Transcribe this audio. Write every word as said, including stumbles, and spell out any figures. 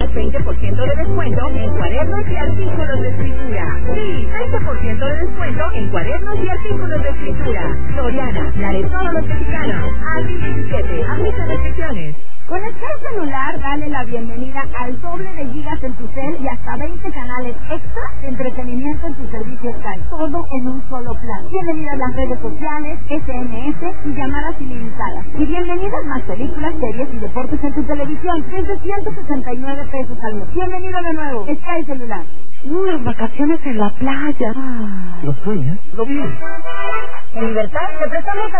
Tenemos veinte por ciento de descuento en cuadernos y artículos de escritura. Sí, veinte por ciento de descuento en cuadernos y artículos de escritura. Soriana, la de todos los mexicanos. Abril diecisiete, aplica restricciones. Con el Sky celular, dale la bienvenida al doble de gigas en tu cel y hasta veinte canales extra de entretenimiento en tu servicio Sky. Todo en un solo plan. Bienvenidas las redes sociales, S M S y llamadas ilimitadas. Y bienvenidas más películas, series y deportes en tu televisión. Desde ciento sesenta y nueve pesos al mes. Bienvenido de nuevo, Sky celular. Unas vacaciones en la playa. ¿Lo sueñas? Lo vi. En Libertad te prestamos